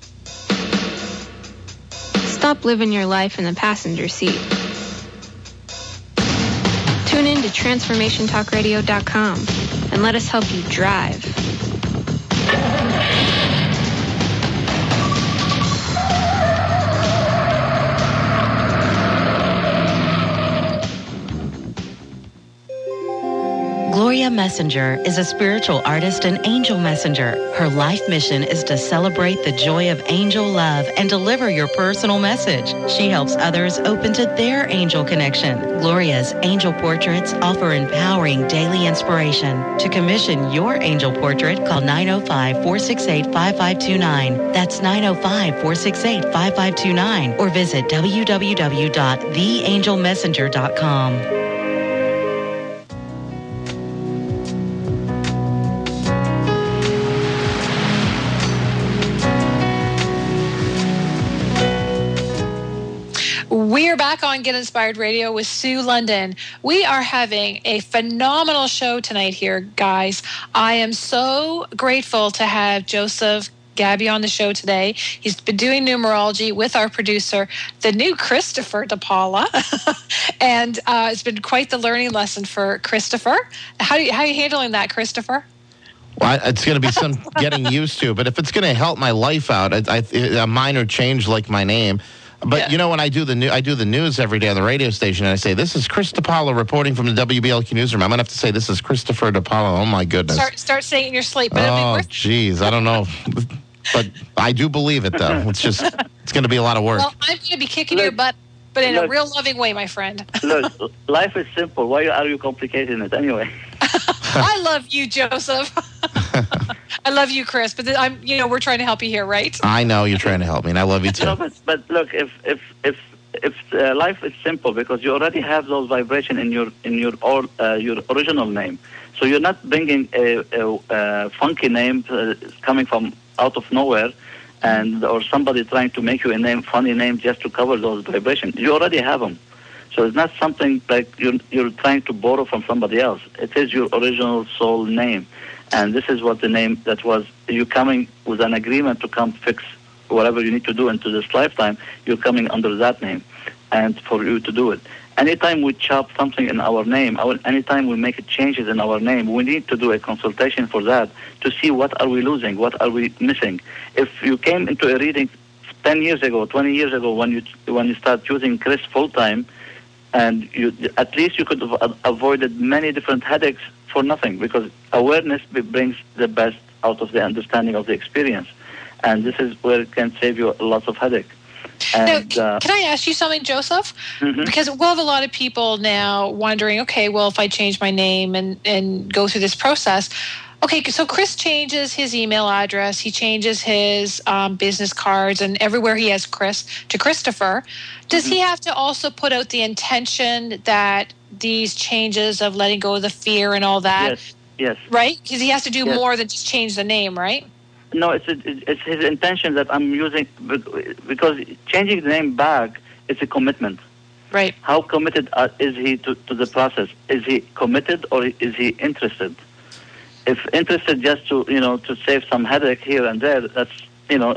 Stop living your life in the passenger seat. Tune in to TransformationTalkRadio.com and let us help you drive. Gloria Messenger is a spiritual artist and angel messenger. Her life mission is to celebrate the joy of angel love and deliver your personal message. She helps others open to their angel connection. Gloria's angel portraits offer empowering daily inspiration. To commission your angel portrait, call 905-468-5529. That's 905-468-5529. Or visit www.theangelmessenger.com. We are back on Get Inspired Radio with Sue London. We are having a phenomenal show tonight here, guys. I am so grateful to have Joseph Gabby on the show today. He's been doing numerology with our producer, the new Christopher DePaula. And it's been quite the learning lesson for Christopher. How are you handling that, Christopher? Well, it's going to be some getting used to, but if it's going to help my life out, a minor change like my name. But yeah. You know, when I do the news every day on the radio station, and I say, "This is Chris DePaula reporting from the WBLQ newsroom," I'm gonna have to say, "This is Christopher DePaula." Oh my goodness! Start saying it in your sleep. But oh, jeez, I don't know, but I do believe it though. It's going to be a lot of work. Well, I'm going to be kicking your butt, but in a real loving way, my friend. Look, life is simple. Why are you complicating it anyway? I love you, Joseph. I love you, Chris. But we're trying to help you here, right? I know you're trying to help me, and I love you too. No, but look, if life is simple, because you already have those vibrations in your original name, so you're not bringing a funky name coming from out of nowhere, or somebody trying to make you a funny name just to cover those vibrations. You already have them. So it's not something like you're trying to borrow from somebody else. It is your original soul name. And this is what the name that was, you coming with an agreement to come fix whatever you need to do into this lifetime, you're coming under that name and for you to do it. Anytime we chop something in our name, anytime we make changes in our name, we need to do a consultation for that to see what are we losing, what are we missing. If you came into a reading 10 years ago, 20 years ago, when you start using Chris full-time, and at least you could have avoided many different headaches for nothing, because awareness brings the best out of the understanding of the experience. And this is where it can save you lots of headache. And, now, can I ask you something, Joseph? Mm-hmm. Because we'll have a lot of people now wondering, okay, well, if I change my name and go through this process, okay, so Chris changes his email address, he changes his business cards, and everywhere he has Chris to Christopher. Does he have to also put out the intention that these changes of letting go of the fear and all that? Yes. Right? Because he has to do more than just change the name, right? No, it's his intention that I'm using, because changing the name back is a commitment. Right. How committed is he to the process? Is he committed or is he interested? If interested just to save some headache here and there, that's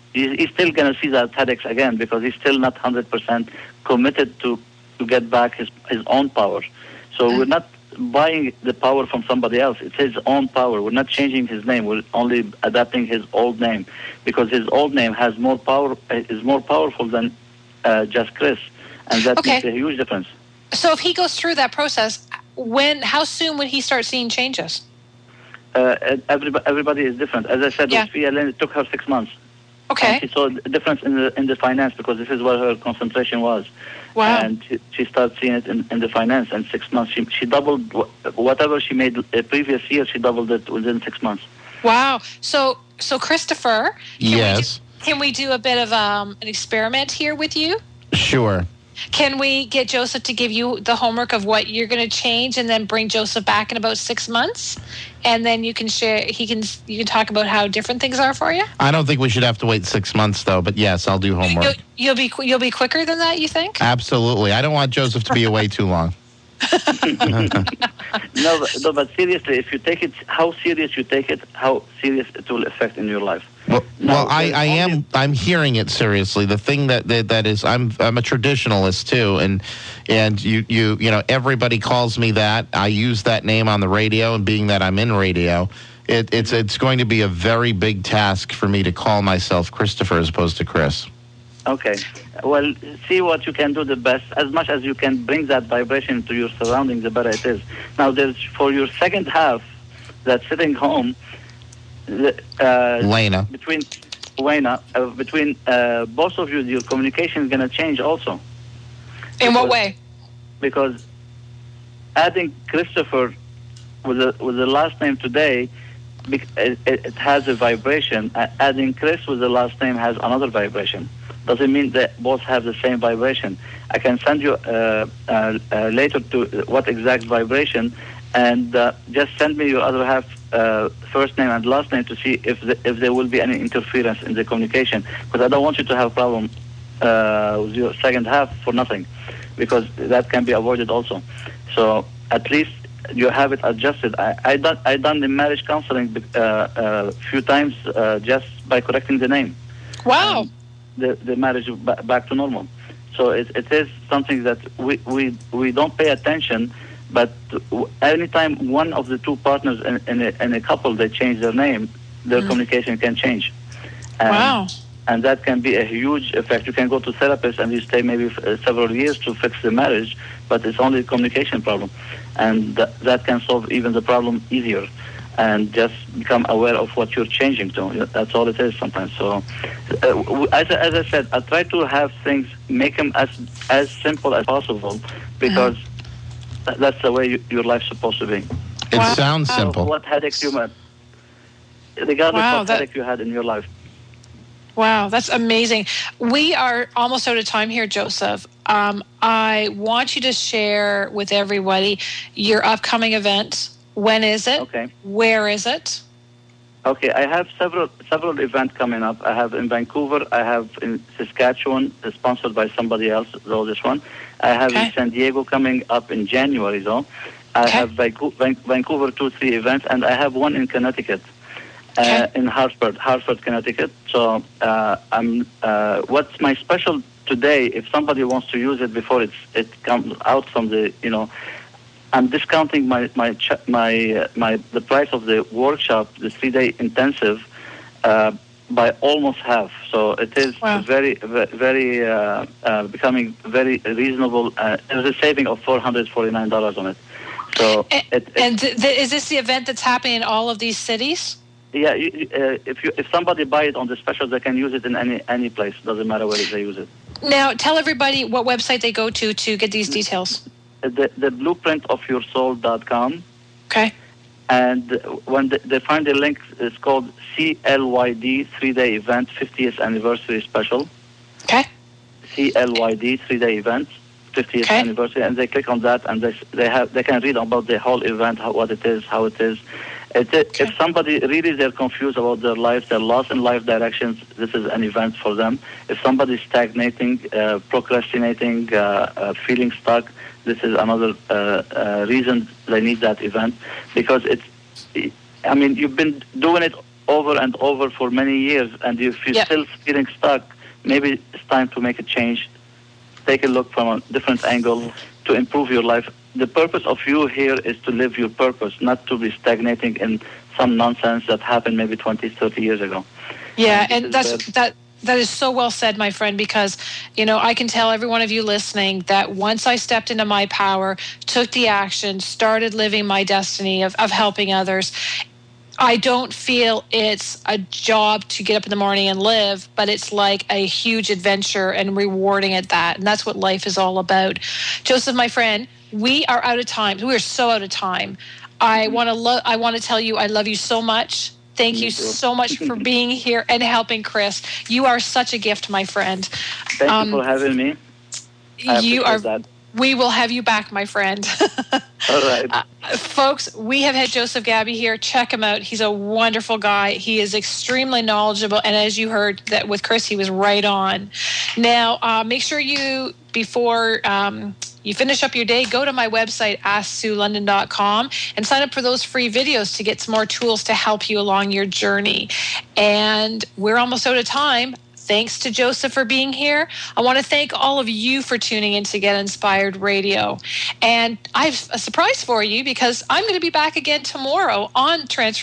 he's still going to see that headaches again because he's still not 100% committed to get back his own power. So we're not buying the power from somebody else. It's his own power. We're not changing his name. We're only adapting his old name because his old name has more power, is more powerful than just Chris, and that makes a huge difference. So if he goes through that process, how soon would he start seeing changes? Everybody is different. As I said, with Fia Lynn, it took her 6 months. Okay. And she saw a difference in the finance because this is where her concentration was. Wow. And she started seeing it in the finance in 6 months. She doubled whatever she made the previous year. She doubled it within 6 months. Wow. So Christopher, yes. Can we do a bit of an experiment here with you? Sure. Can we get Joseph to give you the homework of what you're going to change, and then bring Joseph back in about 6 months, and then you can share? You can talk about how different things are for you. I don't think we should have to wait 6 months, though. But yes, I'll do homework. You'll be quicker than that, you think? Absolutely. I don't want Joseph to be away too long. No, but seriously, if you take it, how serious you take it, how serious it will affect in your life. I'm hearing it seriously. The thing that is, I'm a traditionalist too, and you know, everybody calls me that. I use that name on the radio, and being that I'm in radio, it's going to be a very big task for me to call myself Christopher as opposed to Chris. Okay. Well, see what you can do the best. As much as you can bring that vibration to your surroundings, the better it is. Now, for your second half that's sitting home, Lena. Between both of you, your communication is going to change also. In what way? Because adding Christopher with the last name today, it has a vibration. Adding Chris with the last name has another vibration. Doesn't mean that both have the same vibration. I can send you later to what exact vibration, and just send me your other half first name and last name to see if there will be any interference in the communication. Because I don't want you to have a problem with your second half for nothing, because that can be avoided also. So at least you have it adjusted. I done the marriage counseling a few times just by correcting the name. Wow. The marriage back to normal. So it is something that we don't pay attention, but anytime one of the two partners in a couple, they change their name, their communication can change. Wow. And that can be a huge effect. You can go to therapists and you stay maybe several years to fix the marriage, but it's only a communication problem. And that can solve even the problem easier. And just become aware of what you're changing to. That's all it is sometimes. So, as I said, I try to have things, make them as simple as possible, because that's the way your life's supposed to be. It sounds simple. What headaches you had, regardless of what headache you had in your life. Wow, that's amazing. We are almost out of time here, Joseph. I want you to share with everybody your upcoming event. When is it? Okay. Where is it? Okay, I have several events coming up. I have in Vancouver. I have in Saskatchewan, sponsored by somebody else, though this one. I have in San Diego coming up in January, though. I have Vancouver 2-3 events, and I have one in Connecticut, in Hartford, Connecticut. So what's my special today, if somebody wants to use it before it comes out from the, I'm discounting the price of the workshop, the 3-day intensive, by almost half. So it is very, very becoming very reasonable. There's a saving of $449 on it. So is this the event that's happening in all of these cities? Yeah, if somebody buy it on the special, they can use it in any place. Doesn't matter where they use it. Now, tell everybody what website they go to get these details. The blueprintofyoursoul.com. Okay. And when they find the link, it's called CLYD 3-day event 50th anniversary special. Okay. CLYD 3-day event 50th anniversary, and they click on that, and they can read about the whole event, what it is, how it is. If somebody really they're confused about their lives, they're lost in life directions, this is an event for them. If somebody's stagnating, procrastinating, feeling stuck, this is another reason they need that event, because you've been doing it over and over for many years, and if you're still feeling stuck, maybe it's time to make a change. Take a look from a different angle to improve your life. The purpose of you here is to live your purpose, not to be stagnating in some nonsense that happened maybe 20, 30 years ago. Yeah, and that is so well said, my friend, because, I can tell every one of you listening that once I stepped into my power, took the action, started living my destiny of helping others, I don't feel it's a job to get up in the morning and live, but it's like a huge adventure and rewarding at that. And that's what life is all about. Joseph, my friend, we are out of time. We are so out of time. I want to tell you I love you so much. Thank you so much for being here and helping Chris. You are such a gift, my friend. Thank you for having me. You are. That. We will have you back, my friend. All right. Folks, we have had Joseph Gabby here. Check him out. He's a wonderful guy. He is extremely knowledgeable. And as you heard that with Chris, he was right on. Now, make sure before you finish up your day, go to my website, AskSueLondon.com, and sign up for those free videos to get some more tools to help you along your journey. And we're almost out of time. Thanks to Joseph for being here. I want to thank all of you for tuning in to Get Inspired Radio. And I have a surprise for you because I'm going to be back again tomorrow on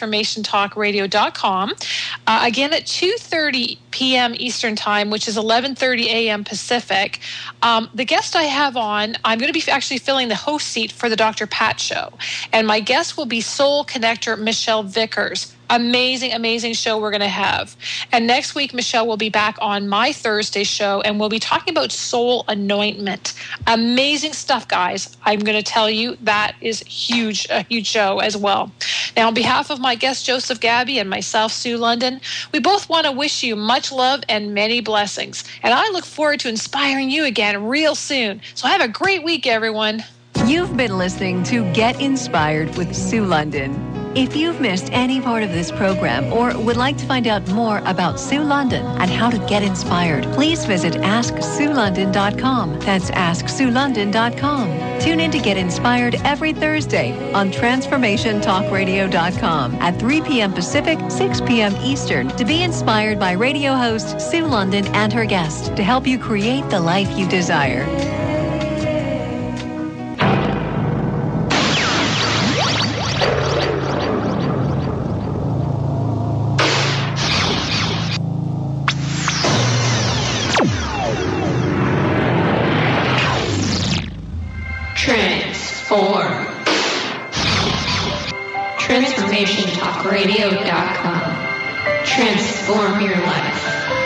TransformationTalkRadio.com, again at 2:30 p.m. Eastern Time, which is 11:30 a.m. Pacific. The guest I have on, I'm going to be actually filling the host seat for the Dr. Pat Show. And my guest will be Soul Connector Michelle Vickers. Amazing, amazing show we're going to have. And next week, Michelle will be back on my Thursday show, and we'll be talking about soul anointment. Amazing stuff, guys. I'm going to tell you that is huge, a huge show as well. Now, on behalf of my guest, Joseph Gabby, and myself, Sue London, we both want to wish you much love and many blessings. And I look forward to inspiring you again real soon. So have a great week, everyone. You've been listening to Get Inspired with Sue London. If you've missed any part of this program or would like to find out more about Sue London and how to get inspired, please visit AskSueLondon.com. That's AskSueLondon.com. Tune in to Get Inspired every Thursday on TransformationTalkRadio.com at 3 p.m. Pacific, 6 p.m. Eastern to be inspired by radio host Sue London and her guests to help you create the life you desire. TransformationTalkRadio.com. Transform your life.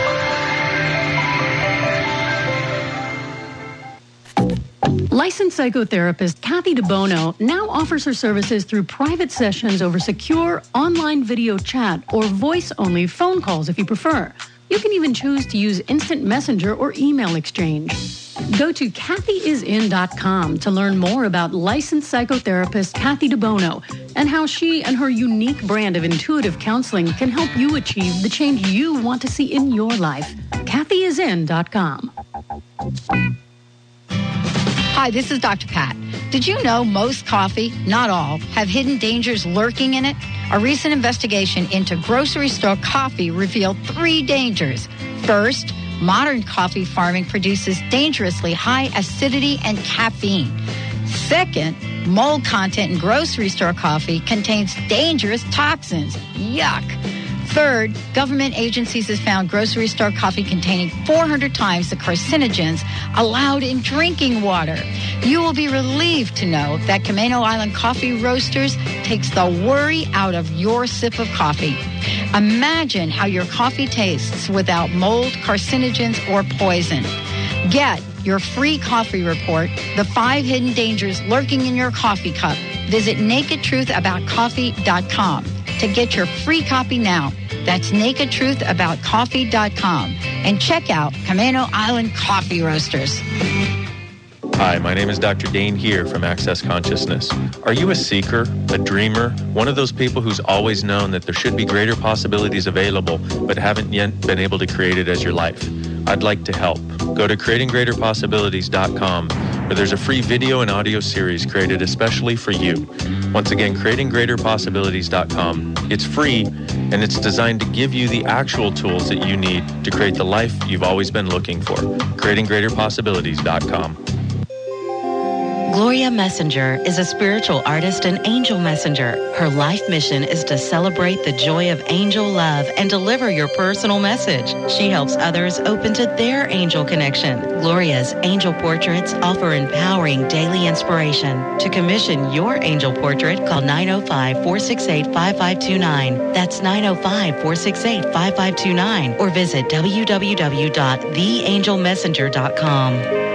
Licensed psychotherapist Kathy DeBono now offers her services through private sessions over secure online video chat or voice-only phone calls if you prefer. You can even choose to use instant messenger or email exchange. Go to kathyisin.com to learn more about licensed psychotherapist Kathy DeBono and how she and her unique brand of intuitive counseling can help you achieve the change you want to see in your life. kathyisin.com. Hi, this is Dr. Pat. Did you know most coffee, not all, have hidden dangers lurking in it? A recent investigation into grocery store coffee revealed 3 dangers. First, modern coffee farming produces dangerously high acidity and caffeine. Second, mold content in grocery store coffee contains dangerous toxins. Yuck. Third, government agencies have found grocery store coffee containing 400 times the carcinogens allowed in drinking water. You will be relieved to know that Camano Island Coffee Roasters takes the worry out of your sip of coffee. Imagine how your coffee tastes without mold, carcinogens, or poison. Get your free coffee report, The 5 Hidden Dangers Lurking in Your Coffee Cup. Visit NakedTruthAboutCoffee.com to get your free copy now. That's NakedTruthAboutCoffee.com. And check out Camano Island Coffee Roasters. Hi, my name is Dr. Dane here from Access Consciousness. Are you a seeker, a dreamer, one of those people who's always known that there should be greater possibilities available but haven't yet been able to create it as your life? I'd like to help. Go to CreatingGreaterPossibilities.com. where there's a free video and audio series created especially for you. Once again, creatinggreaterpossibilities.com. It's free, and it's designed to give you the actual tools that you need to create the life you've always been looking for. creatinggreaterpossibilities.com. Gloria Messenger is a spiritual artist and angel messenger. Her life mission is to celebrate the joy of angel love and deliver your personal message. She helps others open to their angel connection. Gloria's angel portraits offer empowering daily inspiration. To commission your angel portrait, call 905-468-5529. That's 905-468-5529. Or visit www.theangelmessenger.com.